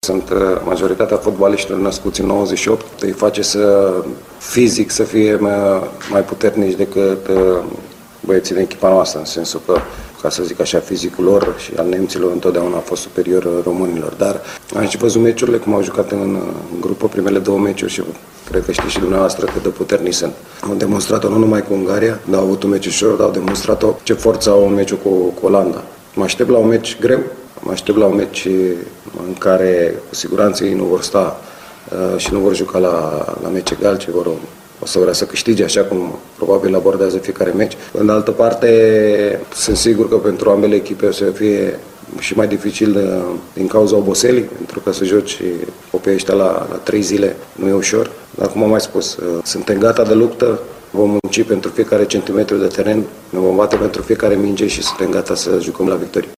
Sunt majoritatea fotbaliștilor născuți în 98, îi face fizic să fie mai puternici decât băieții din echipa noastră, în sensul că, ca să zic așa, fizicul lor și al nemților întotdeauna a fost superior românilor. Dar am și văzut meciurile, cum au jucat în grupă primele două meciuri și cred că știți și dumneavoastră cât de puternici sunt. Au demonstrat-o nu numai cu Ungaria, dar au avut un meci ușor, dar au demonstrat-o ce forță au în meciul cu Olanda. Mă aștept la un meci greu, mă aștept la un meci în care cu siguranță ei nu vor sta și nu vor juca la meci egal, ci o să vrea să câștige, așa cum probabil abordează fiecare meci. În altă parte, sunt sigur că pentru ambele echipe o să fie și mai dificil din cauza oboselii, pentru că să joci copiii ăștia la 3 zile nu e ușor. Dar, cum am mai spus, suntem gata de luptă, vom munci pentru fiecare centimetru de teren, ne vom bate pentru fiecare minge și suntem gata să jucăm la victorie.